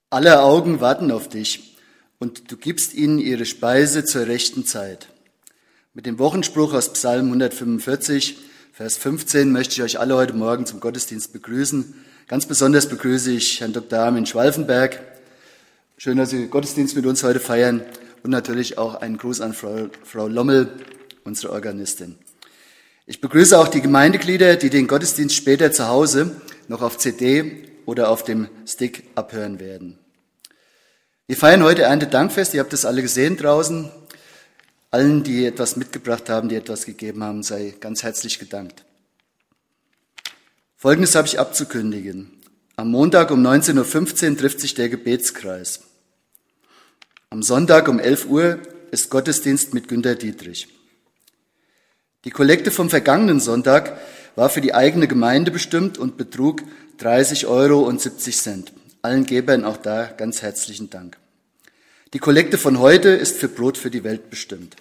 Alle Augen warten auf dich und du gibst ihnen ihre Speise zur rechten Zeit. Mit dem Wochenspruch aus Psalm 145, Vers 15 möchte ich euch alle heute Morgen zum Gottesdienst begrüßen. Ganz besonders begrüße ich Herrn Dr. Armin Schwalfenberg. Schön, dass Sie Gottesdienst mit uns heute feiern und natürlich auch einen Gruß an Frau Lommel, unsere Organistin. Ich begrüße auch die Gemeindeglieder, die den Gottesdienst später zu Hause noch auf CD oder auf dem Stick abhören werden. Wir feiern heute Erntedankfest, ihr habt das alle gesehen draußen. Allen, die etwas mitgebracht haben, die etwas gegeben haben, sei ganz herzlich gedankt. Folgendes habe ich abzukündigen. Am Montag um 19.15 Uhr trifft sich der Gebetskreis. Am Sonntag um 11 Uhr ist Gottesdienst mit Günter Dietrich. Die Kollekte vom vergangenen Sonntag war für die eigene Gemeinde bestimmt und betrug 30,70 €. Allen Gebern auch da ganz herzlichen Dank. Die Kollekte von heute ist für Brot für die Welt bestimmt.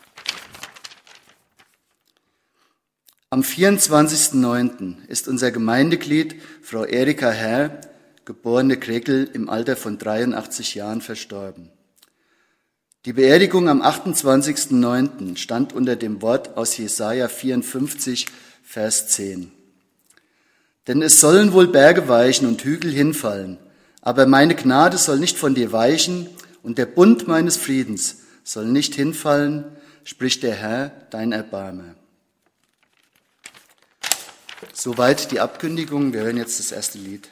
Am 24.09. ist unser Gemeindeglied Frau Erika Herr, geborene Krekel, im Alter von 83 Jahren verstorben. Die Beerdigung am 28.09. stand unter dem Wort aus Jesaja 54, Vers 10. Denn es sollen wohl Berge weichen und Hügel hinfallen, aber meine Gnade soll nicht von dir weichen und der Bund meines Friedens soll nicht hinfallen, spricht der Herr, dein Erbarmer. Soweit die Abkündigung. Wir hören jetzt das erste Lied.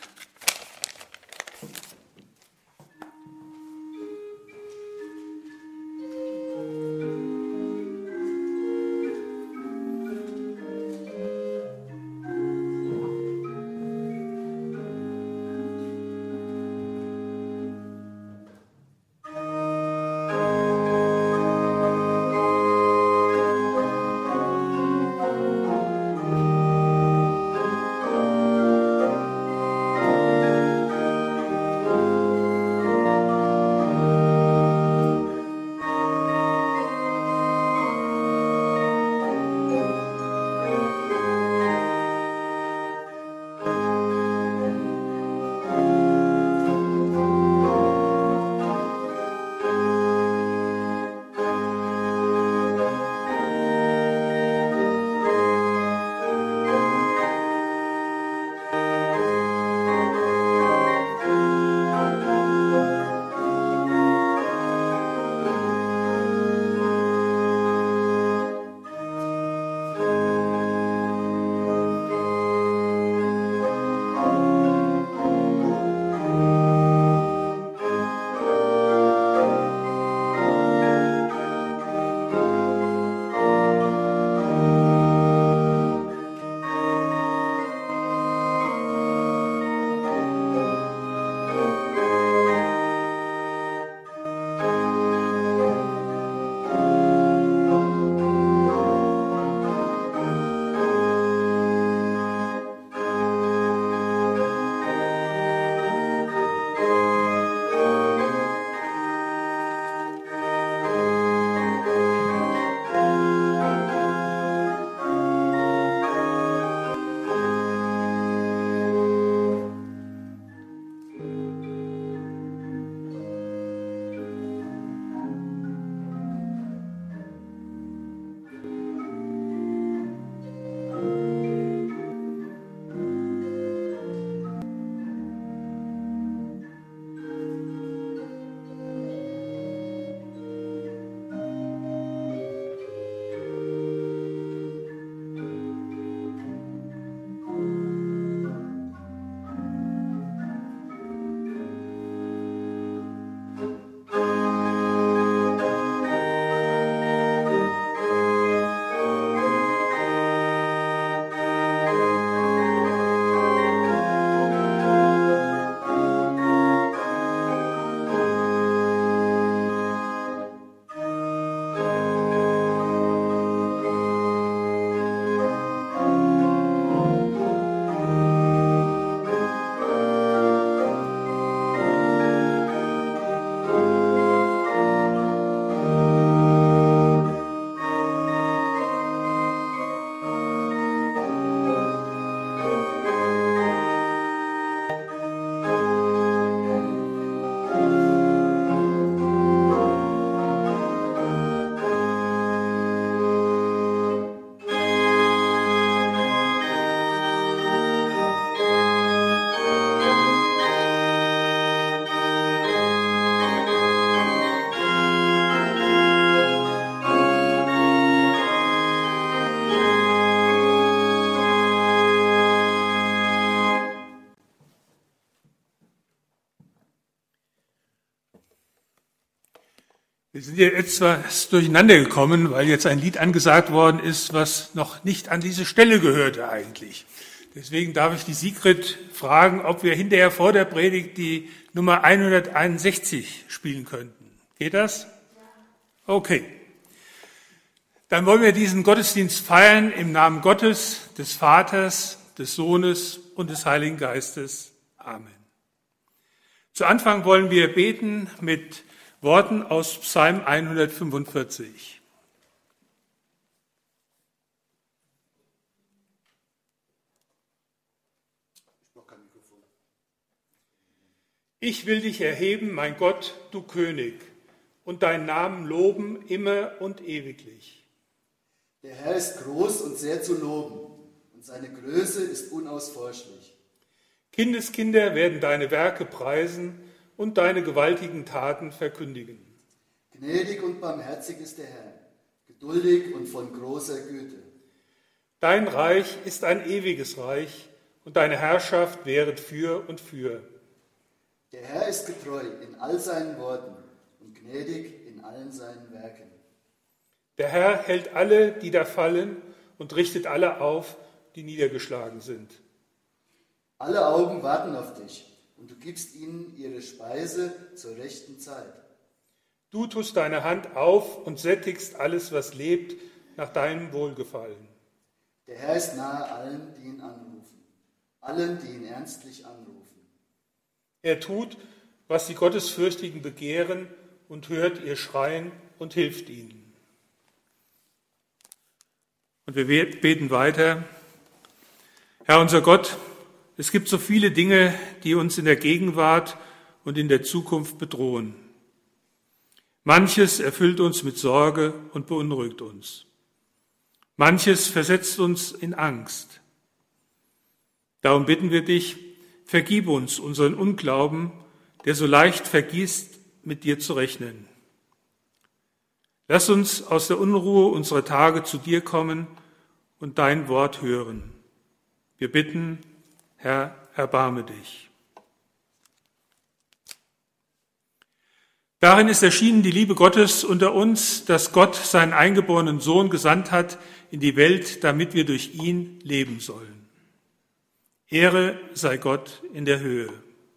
Wir sind ja etwas durcheinander gekommen, weil jetzt ein Lied angesagt worden ist, was noch nicht an diese Stelle gehörte eigentlich. Deswegen darf ich die Sigrid fragen, ob wir hinterher vor der Predigt die Nummer 161 spielen könnten. Geht das? Okay. Dann wollen wir diesen Gottesdienst feiern im Namen Gottes, des Vaters, des Sohnes und des Heiligen Geistes. Amen. Zu Anfang wollen wir beten mit Worten aus Psalm 145. Ich will dich erheben, mein Gott, du König, und deinen Namen loben immer und ewiglich. Der Herr ist groß und sehr zu loben, und seine Größe ist unausforschlich. Kindeskinder werden deine Werke preisen und deine gewaltigen Taten verkündigen. Gnädig und barmherzig ist der Herr, geduldig und von großer Güte. Dein Reich ist ein ewiges Reich, und deine Herrschaft währet für und für. Der Herr ist getreu in all seinen Worten und gnädig in allen seinen Werken. Der Herr hält alle, die da fallen, und richtet alle auf, die niedergeschlagen sind. Alle Augen warten auf dich, und du gibst ihnen ihre Speise zur rechten Zeit. Du tust deine Hand auf und sättigst alles, was lebt, nach deinem Wohlgefallen. Der Herr ist nahe allen, die ihn anrufen, allen, die ihn ernstlich anrufen. Er tut, was die Gottesfürchtigen begehren, und hört ihr Schreien und hilft ihnen. Und wir beten weiter. Herr unser Gott, es gibt so viele Dinge, die uns in der Gegenwart und in der Zukunft bedrohen. Manches erfüllt uns mit Sorge und beunruhigt uns. Manches versetzt uns in Angst. Darum bitten wir dich, vergib uns unseren Unglauben, der so leicht vergisst, mit dir zu rechnen. Lass uns aus der Unruhe unserer Tage zu dir kommen und dein Wort hören. Wir bitten, Herr, erbarme dich. Darin ist erschienen die Liebe Gottes unter uns, dass Gott seinen eingeborenen Sohn gesandt hat in die Welt, damit wir durch ihn leben sollen. Ehre sei Gott in der Höhe.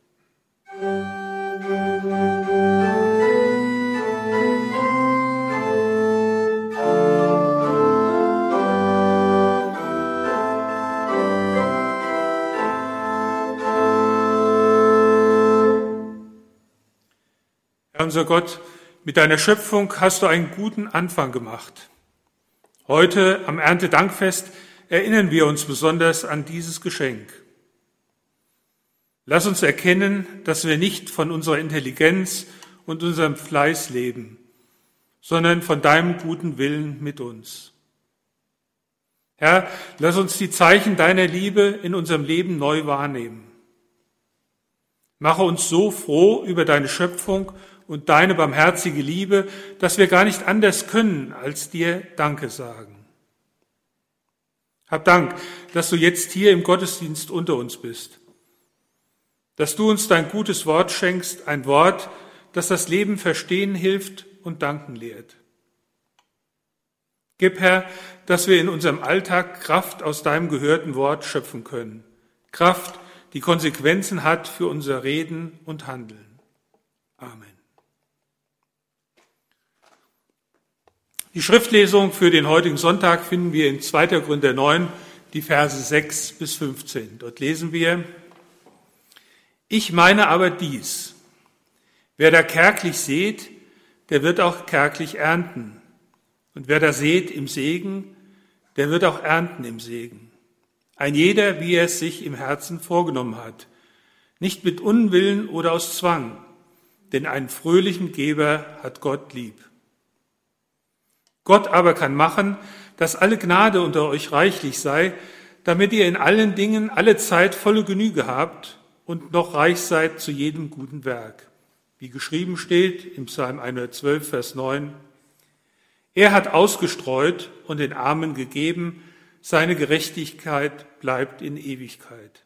Herr unser Gott, mit deiner Schöpfung hast du einen guten Anfang gemacht. Heute am Erntedankfest erinnern wir uns besonders an dieses Geschenk. Lass uns erkennen, dass wir nicht von unserer Intelligenz und unserem Fleiß leben, sondern von deinem guten Willen mit uns. Herr, lass uns die Zeichen deiner Liebe in unserem Leben neu wahrnehmen. Mache uns so froh über deine Schöpfung und deine barmherzige Liebe, dass wir gar nicht anders können, als dir Danke sagen. Hab Dank, dass du jetzt hier im Gottesdienst unter uns bist, dass du uns dein gutes Wort schenkst, ein Wort, das das Leben verstehen hilft und danken lehrt. Gib, Herr, dass wir in unserem Alltag Kraft aus deinem gehörten Wort schöpfen können. Kraft, die Konsequenzen hat für unser Reden und Handeln. Amen. Die Schriftlesung für den heutigen Sonntag finden wir in 2. Korinther 9, die Verse 6 bis 15. Dort lesen wir: Ich meine aber dies: Wer da kärglich sät, der wird auch kärglich ernten. Und wer da sät im Segen, der wird auch ernten im Segen. Ein jeder, wie er es sich im Herzen vorgenommen hat, nicht mit Unwillen oder aus Zwang, denn einen fröhlichen Geber hat Gott lieb. Gott aber kann machen, dass alle Gnade unter euch reichlich sei, damit ihr in allen Dingen alle Zeit volle Genüge habt und noch reich seid zu jedem guten Werk. Wie geschrieben steht im Psalm 112, Vers 9, er hat ausgestreut und den Armen gegeben, seine Gerechtigkeit bleibt in Ewigkeit.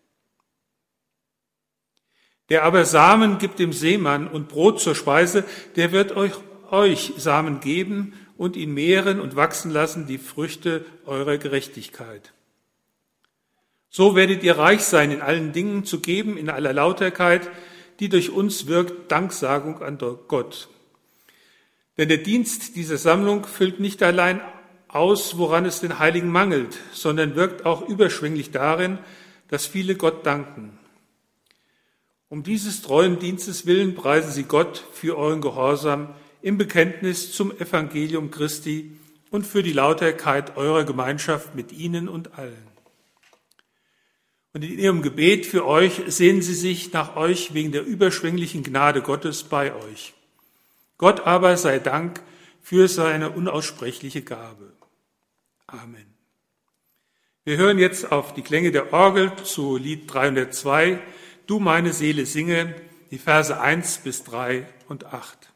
Der aber Samen gibt dem Seemann und Brot zur Speise, der wird euch Samen geben und ihn mehren und wachsen lassen, die Früchte eurer Gerechtigkeit. So werdet ihr reich sein, in allen Dingen zu geben, in aller Lauterkeit, die durch uns wirkt, Danksagung an Gott. Denn der Dienst dieser Sammlung füllt nicht allein aus, woran es den Heiligen mangelt, sondern wirkt auch überschwänglich darin, dass viele Gott danken. Um dieses treuen Dienstes willen preisen sie Gott für euren Gehorsam im Bekenntnis zum Evangelium Christi und für die Lauterkeit eurer Gemeinschaft mit ihnen und allen. Und in ihrem Gebet für euch sehnen sie sich nach euch wegen der überschwänglichen Gnade Gottes bei euch. Gott aber sei Dank für seine unaussprechliche Gabe. Amen. Wir hören jetzt auf die Klänge der Orgel zu Lied 302, Du meine Seele singe, die Verse 1 bis 3 und 8.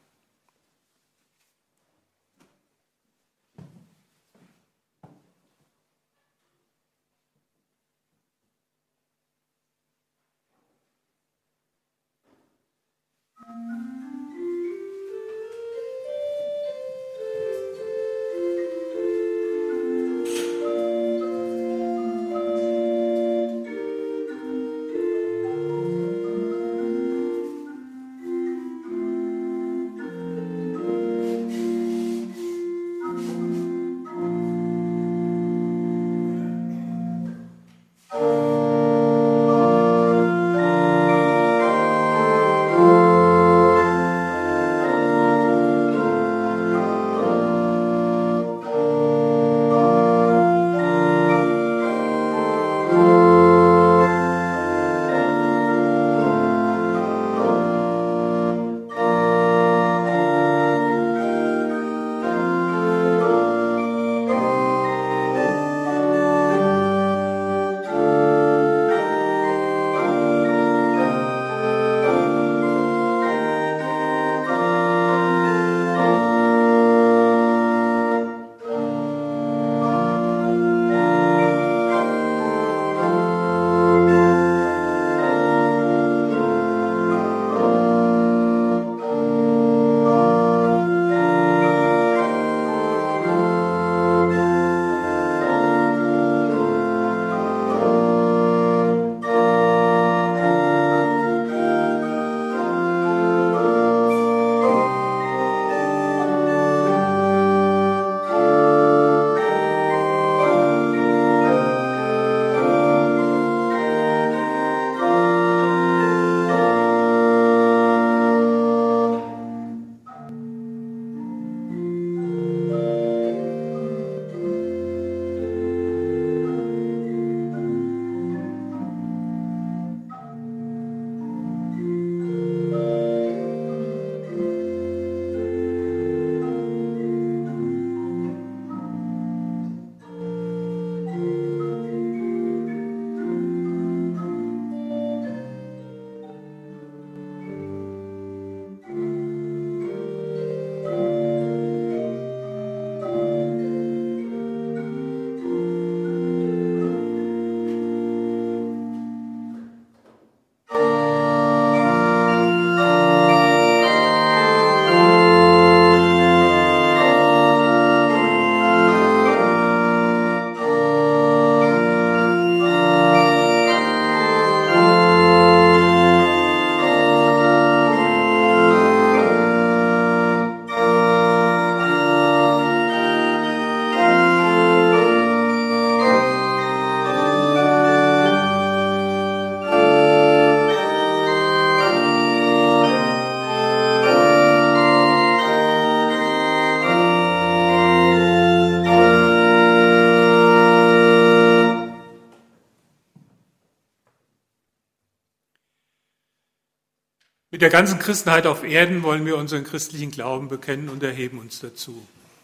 Mit der ganzen Christenheit auf Erden wollen wir unseren christlichen Glauben bekennen und erheben uns dazu.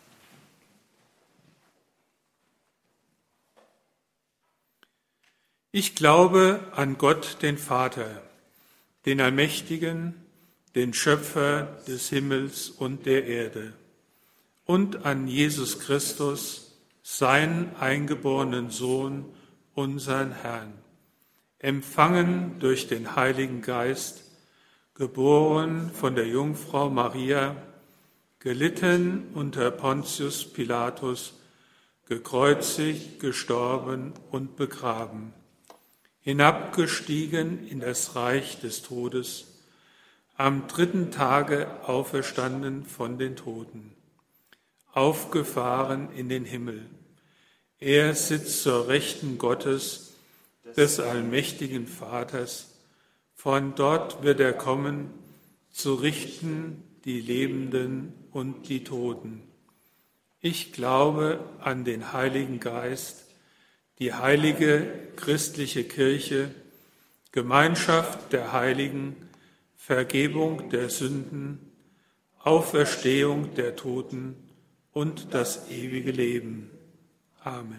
Ich glaube an Gott, den Vater, den Allmächtigen, den Schöpfer des Himmels und der Erde, und an Jesus Christus, seinen eingeborenen Sohn, unseren Herrn, empfangen durch den Heiligen Geist, geboren von der Jungfrau Maria, gelitten unter Pontius Pilatus, gekreuzigt, gestorben und begraben, hinabgestiegen in das Reich des Todes, am 3. Tage auferstanden von den Toten, aufgefahren in den Himmel. Er sitzt zur Rechten Gottes, des allmächtigen Vaters. Von dort wird er kommen, zu richten die Lebenden und die Toten. Ich glaube an den Heiligen Geist, die heilige christliche Kirche, Gemeinschaft der Heiligen, Vergebung der Sünden, Auferstehung der Toten und das ewige Leben. Amen.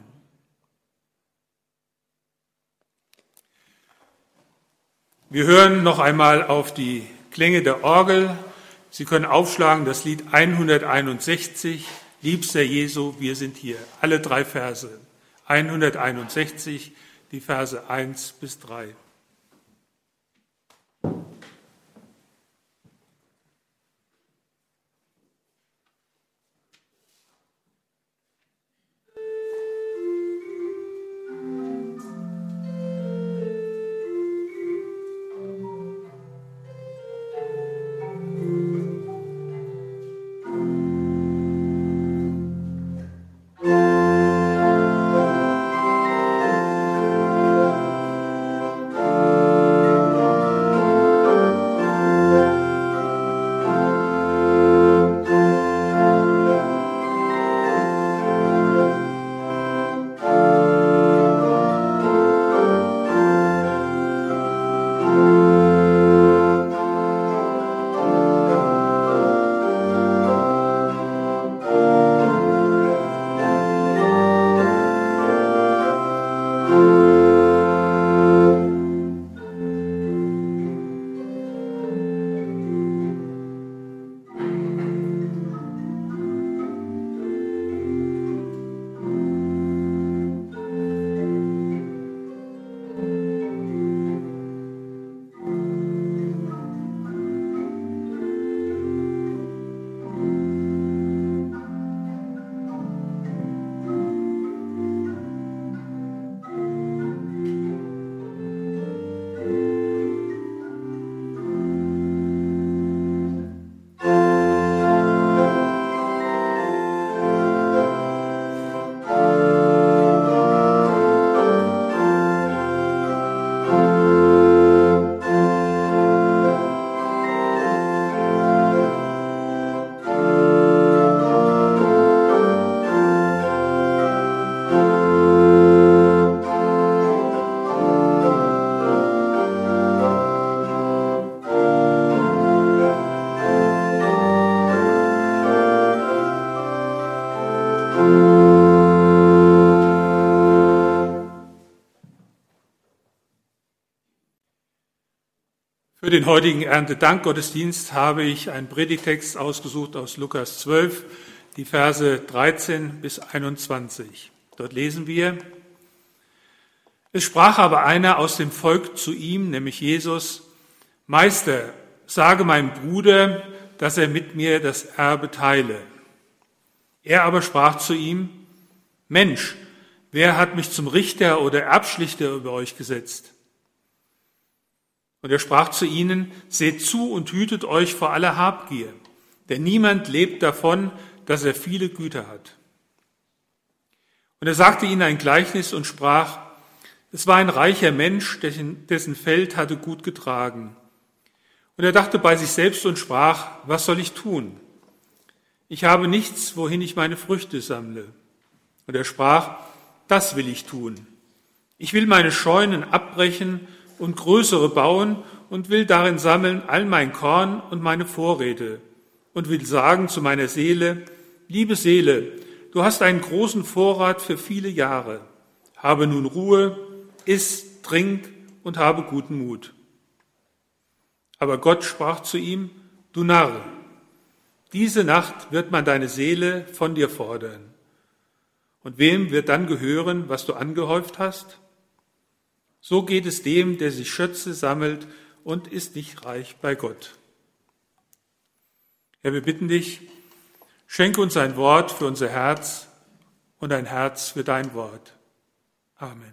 Wir hören noch einmal auf die Klänge der Orgel. Sie können aufschlagen das Lied 161, Liebster Jesu, wir sind hier. Alle 3 Verse. 161, die Verse 1 bis 3. Für den heutigen Erntedankgottesdienst habe ich einen Predigtext ausgesucht aus Lukas 12, die Verse 13 bis 21. Dort lesen wir: Es sprach aber einer aus dem Volk zu ihm, nämlich Jesus: Meister, sage meinem Bruder, dass er mit mir das Erbe teile. Er aber sprach zu ihm: Mensch, wer hat mich zum Richter oder Erbschlichter über euch gesetzt? Und er sprach zu ihnen: Seht zu und hütet euch vor aller Habgier, denn niemand lebt davon, dass er viele Güter hat. Und er sagte ihnen ein Gleichnis und sprach: Es war ein reicher Mensch, dessen Feld hatte gut getragen. Und er dachte bei sich selbst und sprach: Was soll ich tun? Ich habe nichts, wohin ich meine Früchte sammle. Und er sprach: Das will ich tun. Ich will meine Scheunen abbrechen und größere bauen und will darin sammeln all mein Korn und meine Vorräte und will sagen zu meiner Seele: Liebe Seele, du hast einen großen Vorrat für viele Jahre. Habe nun Ruhe, iss, trink und habe guten Mut. Aber Gott sprach zu ihm: Du Narr, diese Nacht wird man deine Seele von dir fordern. Und wem wird dann gehören, was du angehäuft hast? So geht es dem, der sich Schätze sammelt und ist nicht reich bei Gott. Herr, wir bitten dich, Schenke uns ein Wort für unser Herz und ein Herz für dein Wort. Amen.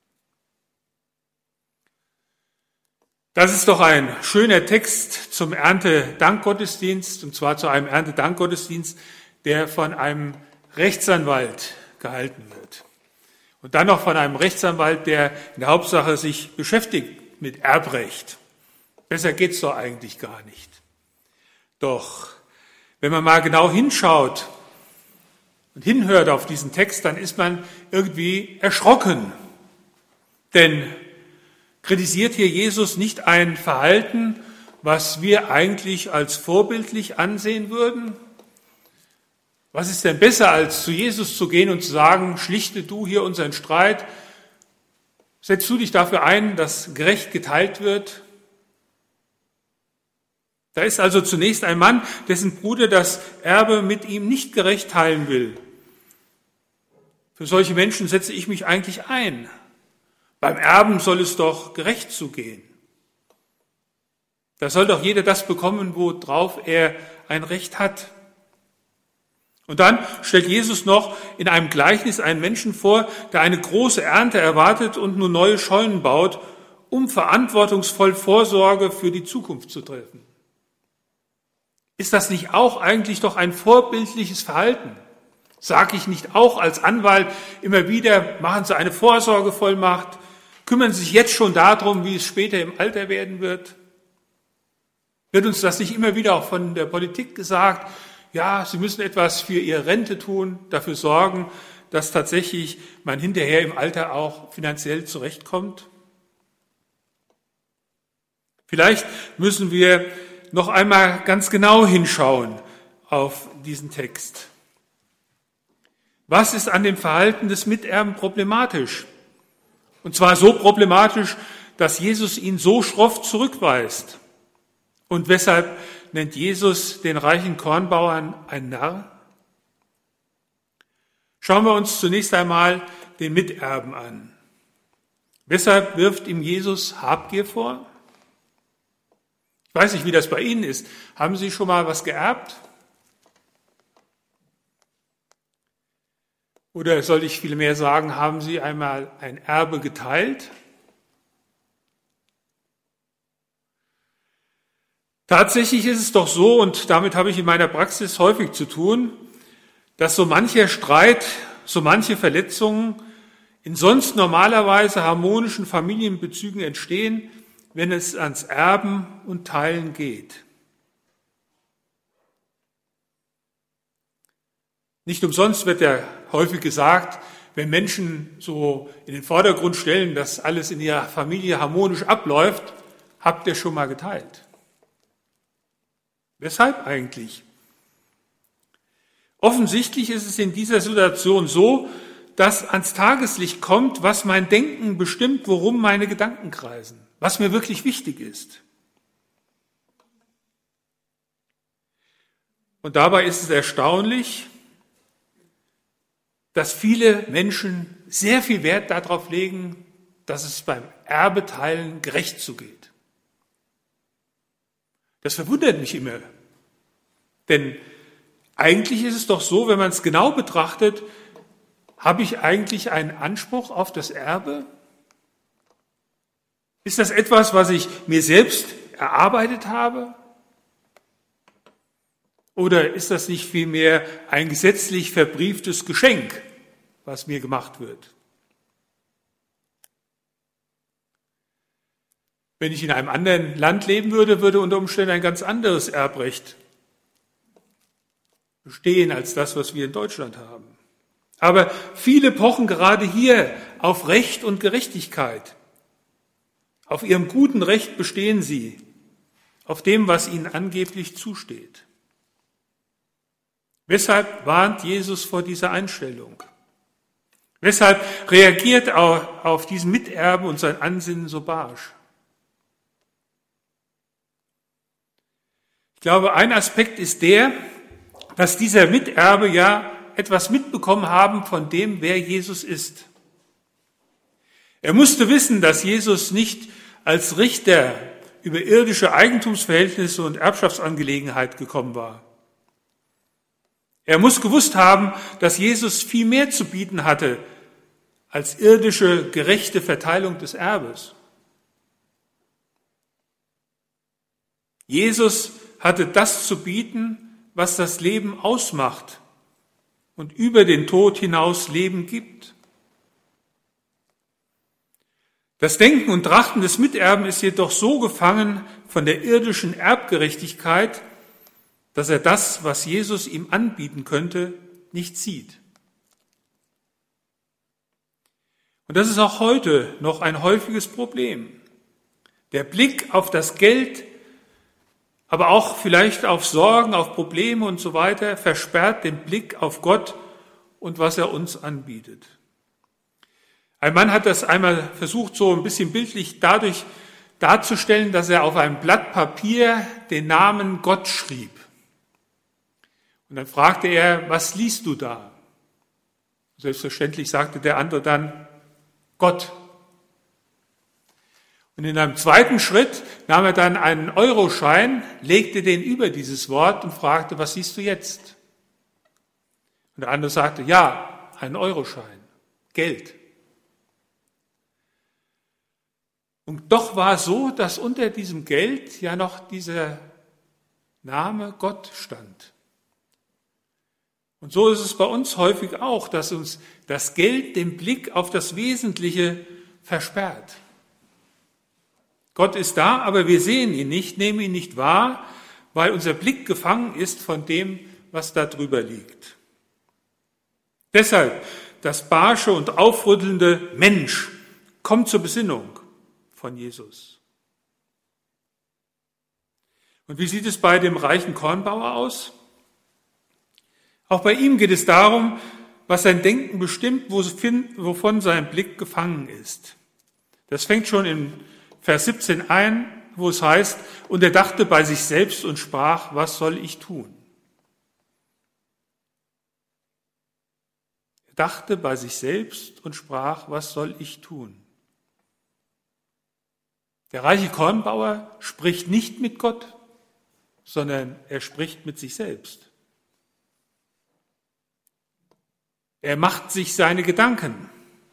Das ist doch ein schöner Text zum Erntedankgottesdienst, und zwar zu einem Erntedankgottesdienst, der von einem Rechtsanwalt gehalten wird. Und dann noch von einem Rechtsanwalt, der in der Hauptsache sich beschäftigt mit Erbrecht. Besser geht's doch eigentlich gar nicht. Doch, wenn man mal genau hinschaut und hinhört auf diesen Text, dann ist man irgendwie erschrocken. Denn kritisiert hier Jesus nicht ein Verhalten, was wir eigentlich als vorbildlich ansehen würden? Was ist denn besser, als zu Jesus zu gehen und zu sagen, schlichte du hier unseren Streit, setzt du dich dafür ein, dass gerecht geteilt wird? Da ist also zunächst ein Mann, dessen Bruder das Erbe mit ihm nicht gerecht teilen will. Für solche Menschen setze ich mich eigentlich ein. Beim Erben soll es doch gerecht zugehen. Da soll doch jeder das bekommen, worauf er ein Recht hat. Und dann stellt Jesus noch in einem Gleichnis einen Menschen vor, der eine große Ernte erwartet und nun neue Scheunen baut, um verantwortungsvoll Vorsorge für die Zukunft zu treffen. Ist das nicht auch eigentlich doch ein vorbildliches Verhalten? Sage ich nicht auch als Anwalt immer wieder, machen Sie eine Vorsorgevollmacht, kümmern Sie sich jetzt schon darum, wie es später im Alter werden wird? Wird uns das nicht immer wieder auch von der Politik gesagt? Ja, Sie müssen etwas für Ihre Rente tun, dafür sorgen, dass tatsächlich man hinterher im Alter auch finanziell zurechtkommt? Vielleicht müssen wir noch einmal ganz genau hinschauen auf diesen Text. Was ist an dem Verhalten des Miterben problematisch? Und zwar so problematisch, dass Jesus ihn so schroff zurückweist. Und weshalb nennt Jesus den reichen Kornbauern ein Narr? Schauen wir uns zunächst einmal den Miterben an. Weshalb wirft ihm Jesus Habgier vor? Ich weiß nicht, wie das bei Ihnen ist. Haben Sie schon mal was geerbt? Oder soll ich vielmehr sagen, haben Sie einmal ein Erbe geteilt? Tatsächlich ist es doch so, und damit habe ich in meiner Praxis häufig zu tun, dass so mancher Streit, so manche Verletzungen in sonst normalerweise harmonischen Familienbezügen entstehen, wenn es ans Erben und Teilen geht. Nicht umsonst wird ja häufig gesagt, wenn Menschen so in den Vordergrund stellen, dass alles in ihrer Familie harmonisch abläuft, habt ihr schon mal geteilt. Weshalb eigentlich? Offensichtlich ist es in dieser Situation so, dass ans Tageslicht kommt, was mein Denken bestimmt, worum meine Gedanken kreisen, was mir wirklich wichtig ist. Und dabei ist es erstaunlich, dass viele Menschen sehr viel Wert darauf legen, dass es beim Erbeteilen gerecht zugeht. Das verwundert mich immer. Denn eigentlich ist es doch so, wenn man es genau betrachtet, habe ich eigentlich einen Anspruch auf das Erbe? Ist das etwas, was ich mir selbst erarbeitet habe? Oder ist das nicht vielmehr ein gesetzlich verbrieftes Geschenk, was mir gemacht wird? Wenn ich in einem anderen Land leben würde, würde unter Umständen ein ganz anderes Erbrecht bestehen als das, was wir in Deutschland haben. Aber viele pochen gerade hier auf Recht und Gerechtigkeit. Auf ihrem guten Recht bestehen sie, auf dem, was ihnen angeblich zusteht. Weshalb warnt Jesus vor dieser Einstellung? Weshalb reagiert er auf diesen Miterben und sein Ansinnen so barsch? Ich glaube, ein Aspekt ist der, dass dieser Miterbe ja etwas mitbekommen haben von dem, wer Jesus ist. Er musste wissen, dass Jesus nicht als Richter über irdische Eigentumsverhältnisse und Erbschaftsangelegenheit gekommen war. Er muss gewusst haben, dass Jesus viel mehr zu bieten hatte als irdische, gerechte Verteilung des Erbes. Jesus hatte das zu bieten, was das Leben ausmacht und über den Tod hinaus Leben gibt. Das Denken und Trachten des Miterben ist jedoch so gefangen von der irdischen Erbgerechtigkeit, dass er das, was Jesus ihm anbieten könnte, nicht sieht. Und das ist auch heute noch ein häufiges Problem. Der Blick auf das Geld, aber auch vielleicht auf Sorgen, auf Probleme und so weiter, versperrt den Blick auf Gott und was er uns anbietet. Ein Mann hat das einmal versucht, so ein bisschen bildlich dadurch darzustellen, dass er auf einem Blatt Papier den Namen Gott schrieb. Und dann fragte er, was liest du da? Selbstverständlich sagte der andere dann, Gott. Und in einem zweiten Schritt nahm er dann einen Euroschein, legte den über dieses Wort und fragte, was siehst du jetzt? Und der andere sagte, ja, einen Euroschein, Geld. Und doch war es so, dass unter diesem Geld ja noch dieser Name Gott stand. Und so ist es bei uns häufig auch, dass uns das Geld den Blick auf das Wesentliche versperrt. Gott ist da, aber wir sehen ihn nicht, nehmen ihn nicht wahr, weil unser Blick gefangen ist von dem, was da drüber liegt. Deshalb das barsche und aufrüttelnde Mensch kommt zur Besinnung von Jesus. Und wie sieht es bei dem reichen Kornbauer aus? Auch bei ihm geht es darum, was sein Denken bestimmt, wovon sein Blick gefangen ist. Das fängt schon in Vers 17 an, wo es heißt, und er dachte bei sich selbst und sprach, was soll ich tun? Er dachte bei sich selbst und sprach, was soll ich tun? Der reiche Kornbauer spricht nicht mit Gott, sondern er spricht mit sich selbst. Er macht sich seine Gedanken.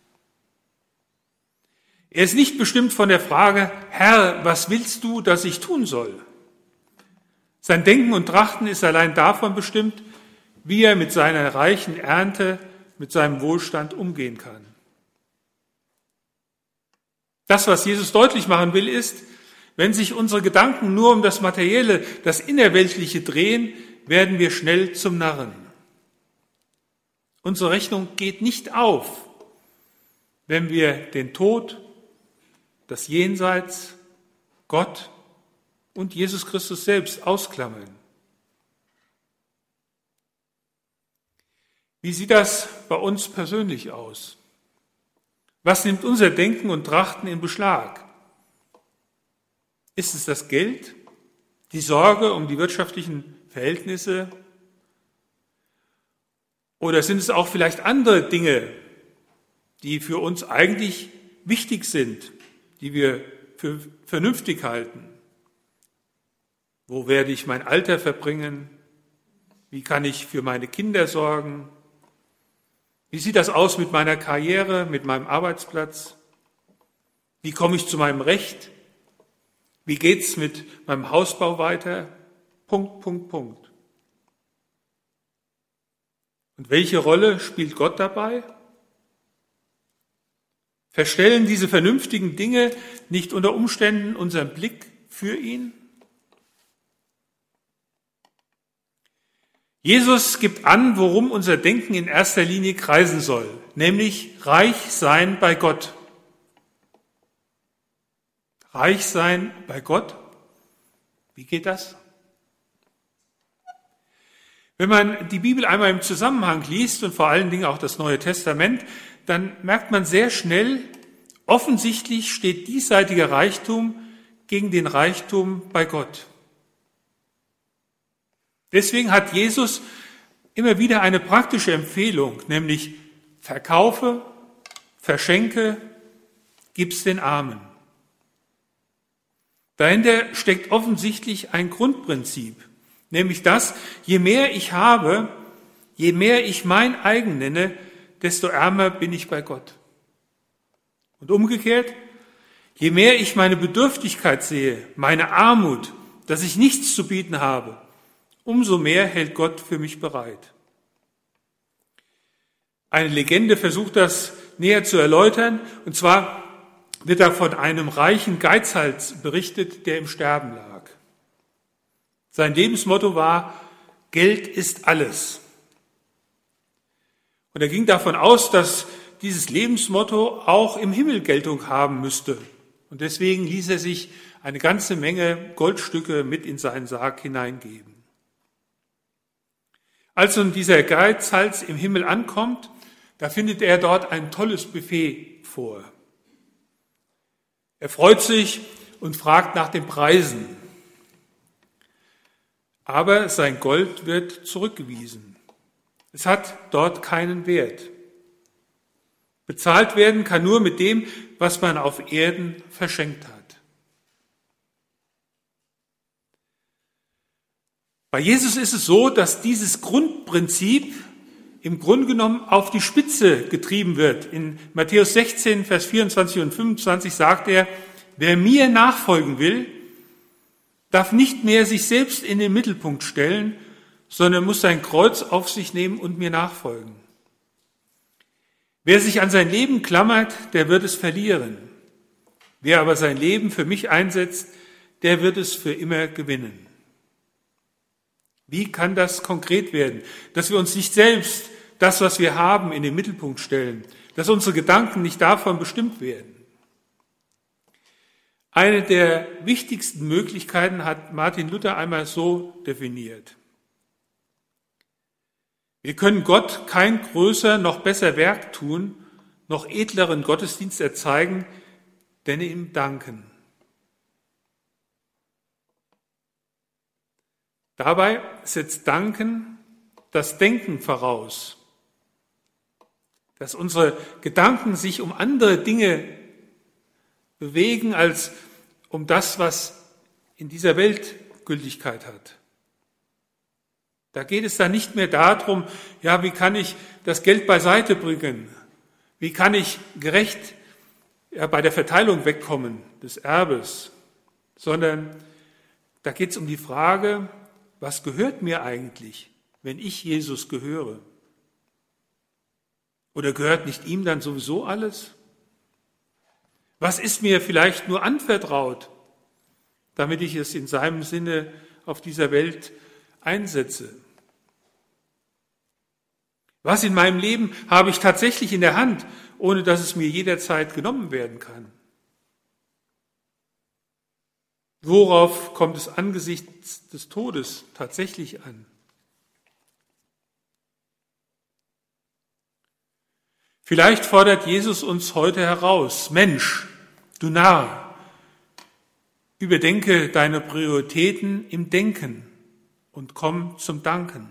Er ist nicht bestimmt von der Frage, Herr, was willst du, dass ich tun soll? Sein Denken und Trachten ist allein davon bestimmt, wie er mit seiner reichen Ernte, mit seinem Wohlstand umgehen kann. Das, was Jesus deutlich machen will, ist, wenn sich unsere Gedanken nur um das Materielle, das Innerweltliche drehen, werden wir schnell zum Narren. Unsere Rechnung geht nicht auf, wenn wir den Tod, das Jenseits, Gott und Jesus Christus selbst ausklammern. Wie sieht das bei uns persönlich aus? Was nimmt unser Denken und Trachten in Beschlag? Ist es das Geld, die Sorge um die wirtschaftlichen Verhältnisse? Oder sind es auch vielleicht andere Dinge, die für uns eigentlich wichtig sind, die wir für vernünftig halten? Wo werde ich mein Alter verbringen? Wie kann ich für meine Kinder sorgen? Wie sieht das aus mit meiner Karriere, mit meinem Arbeitsplatz? Wie komme ich zu meinem Recht? Wie geht's mit meinem Hausbau weiter? Punkt. Und welche Rolle spielt Gott dabei? Verstellen diese vernünftigen Dinge nicht unter Umständen unseren Blick für ihn? Jesus gibt an, worum unser Denken in erster Linie kreisen soll, nämlich reich sein bei Gott. Reich sein bei Gott? Wie geht das? Wenn man die Bibel einmal im Zusammenhang liest und vor allen Dingen auch das Neue Testament, dann merkt man sehr schnell, offensichtlich steht diesseitiger Reichtum gegen den Reichtum bei Gott. Deswegen hat Jesus immer wieder eine praktische Empfehlung, nämlich verkaufe, verschenke, gib's den Armen. Dahinter steckt offensichtlich ein Grundprinzip, nämlich das, je mehr ich habe, Je mehr ich mein eigen nenne, desto ärmer bin ich bei Gott. Und umgekehrt, je mehr ich meine Bedürftigkeit sehe, meine Armut, dass ich nichts zu bieten habe, umso mehr hält Gott für mich bereit. Eine Legende versucht das näher zu erläutern, und zwar wird da von einem reichen Geizhals berichtet, der im Sterben lag. Sein Lebensmotto war: Geld ist alles. Und er ging davon aus, dass dieses Lebensmotto auch im Himmel Geltung haben müsste. Und deswegen ließ er sich eine ganze Menge Goldstücke mit in seinen Sarg hineingeben. Als nun dieser Geizhals im Himmel ankommt, da findet er dort ein tolles Buffet vor. Er freut sich und fragt nach den Preisen. Aber sein Gold wird zurückgewiesen. Es hat dort keinen Wert. Bezahlt werden kann nur mit dem, was man auf Erden verschenkt hat. Bei Jesus ist es so, dass dieses Grundprinzip im Grunde genommen auf die Spitze getrieben wird. In Matthäus 16, Vers 24 und 25 sagt er: Wer mir nachfolgen will, darf nicht mehr sich selbst in den Mittelpunkt stellen, sondern muss sein Kreuz auf sich nehmen und mir nachfolgen. Wer sich an sein Leben klammert, der wird es verlieren. Wer aber sein Leben für mich einsetzt, der wird es für immer gewinnen. Wie kann das konkret werden? Dass wir uns nicht selbst das, was wir haben, in den Mittelpunkt stellen, dass unsere Gedanken nicht davon bestimmt werden. Eine der wichtigsten Möglichkeiten hat Martin Luther einmal so definiert: Wir können Gott kein größer noch besser Werk tun, noch edleren Gottesdienst erzeigen, denn ihm danken. Dabei setzt Danken das Denken voraus, dass unsere Gedanken sich um andere Dinge bewegen als um das, was in dieser Welt Gültigkeit hat. Da geht es dann nicht mehr darum, ja, wie kann ich das Geld beiseite bringen? Wie kann ich gerecht bei der Verteilung wegkommen des Erbes? Sondern da geht es um die Frage, was gehört mir eigentlich, wenn ich Jesus gehöre? Oder gehört nicht ihm dann sowieso alles? Was ist mir vielleicht nur anvertraut, damit ich es in seinem Sinne auf dieser Welt einsetze? Was in meinem Leben habe ich tatsächlich in der Hand, ohne dass es mir jederzeit genommen werden kann? Worauf kommt es angesichts des Todes tatsächlich an? Vielleicht fordert Jesus uns heute heraus: Mensch, du Narr, überdenke deine Prioritäten im Denken und komm zum Danken.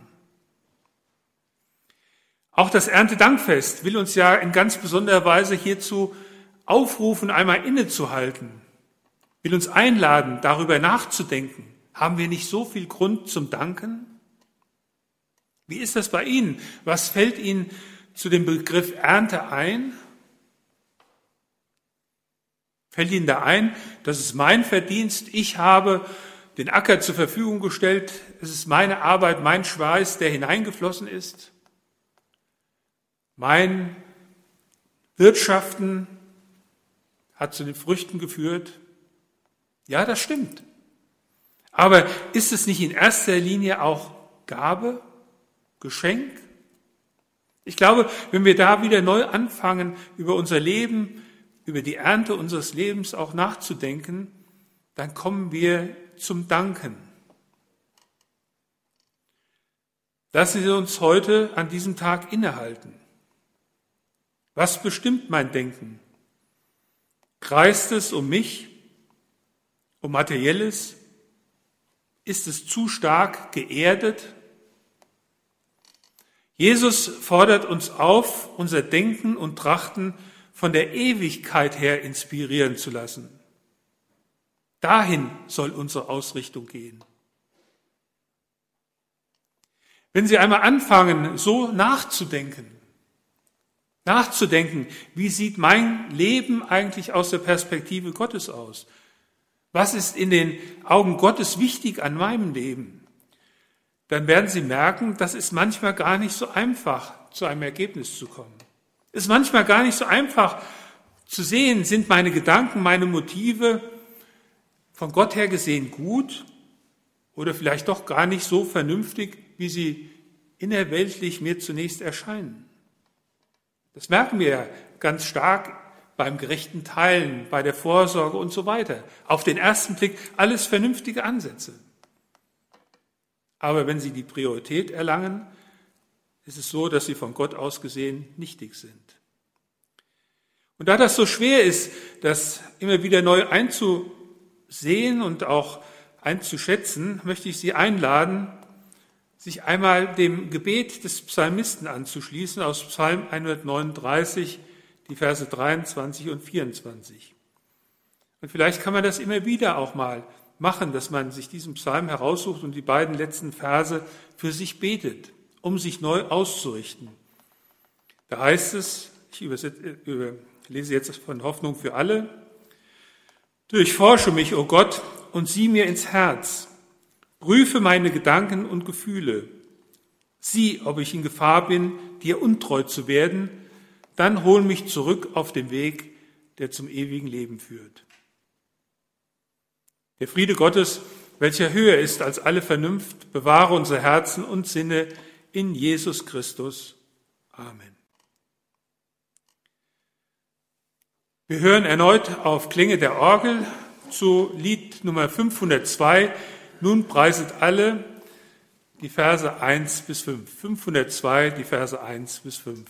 Auch das Erntedankfest will uns ja in ganz besonderer Weise hierzu aufrufen, einmal innezuhalten, will uns einladen, darüber nachzudenken. Haben wir nicht so viel Grund zum Danken? Wie ist das bei Ihnen? Was fällt Ihnen zu dem Begriff Ernte ein? Fällt Ihnen da ein, das ist mein Verdienst, ich habe den Acker zur Verfügung gestellt, es ist meine Arbeit, mein Schweiß, der hineingeflossen ist? Mein Wirtschaften hat zu den Früchten geführt? Ja, das stimmt. Aber ist es nicht in erster Linie auch Gabe, Geschenk? Ich glaube, wenn wir da wieder neu anfangen, über unser Leben, über die Ernte unseres Lebens auch nachzudenken, dann kommen wir zum Danken. Lassen Sie uns heute an diesem Tag innehalten. Was bestimmt mein Denken? Kreist es um mich, um Materielles? Ist es zu stark geerdet? Jesus fordert uns auf, unser Denken und Trachten von der Ewigkeit her inspirieren zu lassen. Dahin soll unsere Ausrichtung gehen. Wenn Sie einmal anfangen, so nachzudenken, wie sieht mein Leben eigentlich aus der Perspektive Gottes aus? Was ist in den Augen Gottes wichtig an meinem Leben? Dann werden Sie merken, dass es manchmal gar nicht so einfach zu einem Ergebnis zu kommen. Es ist manchmal gar nicht so einfach zu sehen, sind meine Gedanken, meine Motive von Gott her gesehen gut oder vielleicht doch gar nicht so vernünftig, wie sie innerweltlich mir zunächst erscheinen. Das merken wir ja ganz stark beim gerechten Teilen, bei der Vorsorge und so weiter. Auf den ersten Blick alles vernünftige Ansätze. Aber wenn sie die Priorität erlangen, ist es so, dass sie von Gott aus gesehen nichtig sind. Und da das so schwer ist, das immer wieder neu einzusehen und auch einzuschätzen, möchte ich Sie einladen, sich einmal dem Gebet des Psalmisten anzuschließen aus Psalm 139, die Verse 23 und 24. Und vielleicht kann man das immer wieder auch mal machen, dass man sich diesen Psalm heraussucht und die beiden letzten Verse für sich betet, um sich neu auszurichten. Da heißt es, ich lese jetzt von Hoffnung für alle: Durchforsche mich, o Gott, und sieh mir ins Herz. Prüfe meine Gedanken und Gefühle. Sieh, ob ich in Gefahr bin, dir untreu zu werden. Dann hol mich zurück auf den Weg, der zum ewigen Leben führt. Der Friede Gottes, welcher höher ist als alle Vernunft, bewahre unsere Herzen und Sinne in Jesus Christus. Amen. Wir hören erneut auf Klänge der Orgel zu Lied Nummer 502. Nun preiset alle, die Verse 1 bis 5. 502, die Verse 1 bis 5.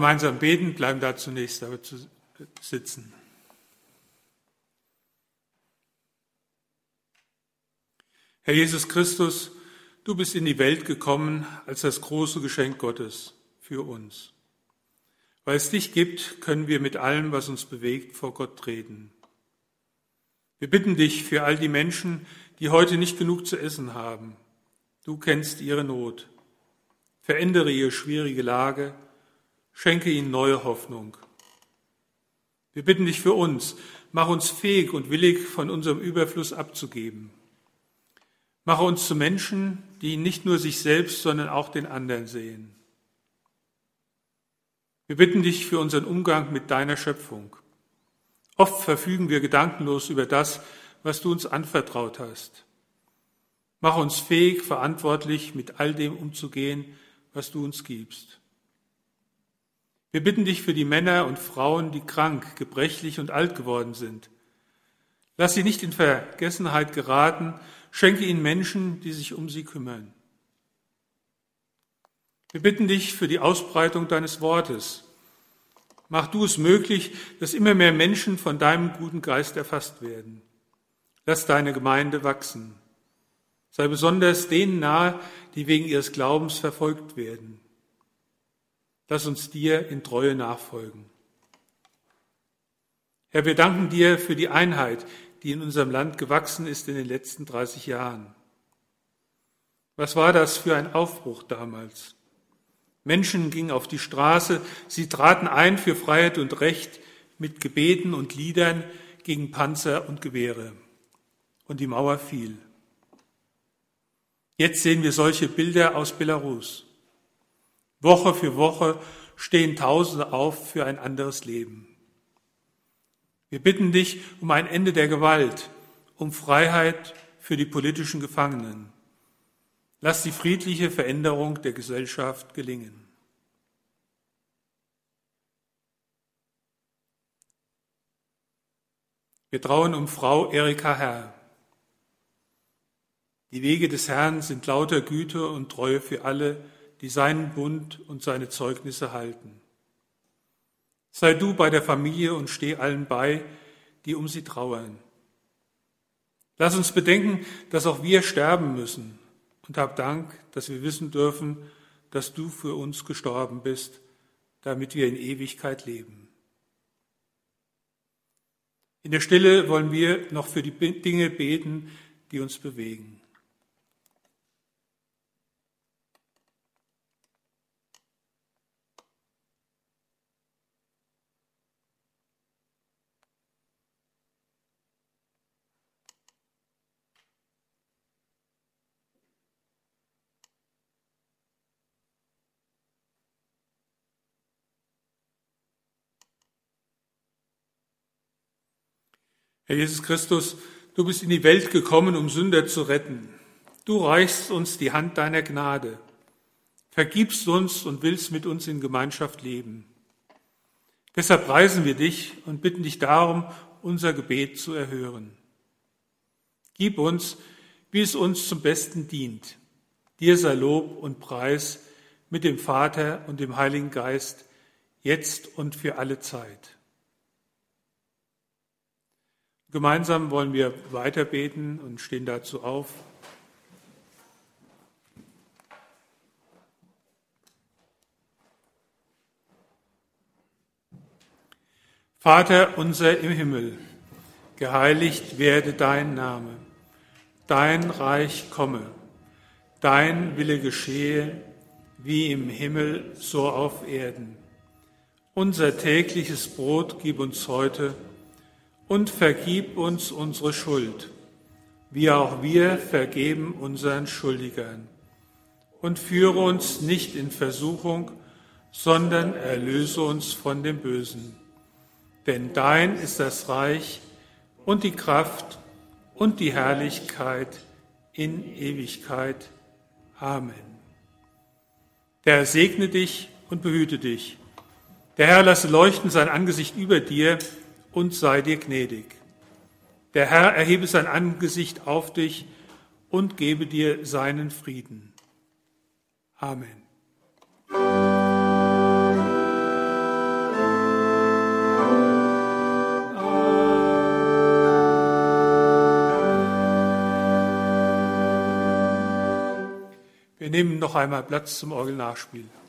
gemeinsam beten, bleiben da zunächst aber sitzen. Herr Jesus Christus, du bist in die Welt gekommen als das große Geschenk Gottes für uns. Weil es dich gibt, können wir mit allem, was uns bewegt, vor Gott treten. Wir bitten dich für all die Menschen, die heute nicht genug zu essen haben. Du kennst ihre Not. Verändere ihre schwierige Lage, schenke ihnen neue Hoffnung. Wir bitten dich für uns, mach uns fähig und willig, von unserem Überfluss abzugeben. Mache uns zu Menschen, die nicht nur sich selbst, sondern auch den anderen sehen. Wir bitten dich für unseren Umgang mit deiner Schöpfung. Oft verfügen wir gedankenlos über das, was du uns anvertraut hast. Mache uns fähig, verantwortlich mit all dem umzugehen, was du uns gibst. Wir bitten dich für die Männer und Frauen, die krank, gebrechlich und alt geworden sind. Lass sie nicht in Vergessenheit geraten, schenke ihnen Menschen, die sich um sie kümmern. Wir bitten dich für die Ausbreitung deines Wortes. Mach du es möglich, dass immer mehr Menschen von deinem guten Geist erfasst werden. Lass deine Gemeinde wachsen. Sei besonders denen nahe, die wegen ihres Glaubens verfolgt werden. Lass uns dir in Treue nachfolgen. Herr, wir danken dir für die Einheit, die in unserem Land gewachsen ist in den letzten 30 Jahren. Was war das für ein Aufbruch damals? Menschen gingen auf die Straße, sie traten ein für Freiheit und Recht mit Gebeten und Liedern gegen Panzer und Gewehre. Und die Mauer fiel. Jetzt sehen wir solche Bilder aus Belarus. Woche für Woche stehen Tausende auf für ein anderes Leben. Wir bitten dich um ein Ende der Gewalt, um Freiheit für die politischen Gefangenen. Lass die friedliche Veränderung der Gesellschaft gelingen. Wir trauen um Frau Erika Herr. Die Wege des Herrn sind lauter Güte und Treue für alle, die seinen Bund und seine Zeugnisse halten. Sei du bei der Familie und steh allen bei, die um sie trauern. Lass uns bedenken, dass auch wir sterben müssen und hab Dank, dass wir wissen dürfen, dass du für uns gestorben bist, damit wir in Ewigkeit leben. In der Stille wollen wir noch für die Dinge beten, die uns bewegen. Herr Jesus Christus, du bist in die Welt gekommen, um Sünder zu retten. Du reichst uns die Hand deiner Gnade, vergibst uns und willst mit uns in Gemeinschaft leben. Deshalb preisen wir dich und bitten dich darum, unser Gebet zu erhören. Gib uns, wie es uns zum Besten dient. Dir sei Lob und Preis mit dem Vater und dem Heiligen Geist, jetzt und für alle Zeit. Gemeinsam wollen wir weiter beten und stehen dazu auf. Vater unser im Himmel, geheiligt werde dein Name, dein Reich komme, dein Wille geschehe, wie im Himmel, so auf Erden. Unser tägliches Brot gib uns heute und vergib uns unsere Schuld, wie auch wir vergeben unseren Schuldigern. Und führe uns nicht in Versuchung, sondern erlöse uns von dem Bösen. Denn dein ist das Reich und die Kraft und die Herrlichkeit in Ewigkeit. Amen. Der Herr segne dich und behüte dich. Der Herr lasse leuchten sein Angesicht über dir und sei dir gnädig. Der Herr erhebe sein Angesicht auf dich und gebe dir seinen Frieden. Amen. Wir nehmen noch einmal Platz zum Orgelnachspiel.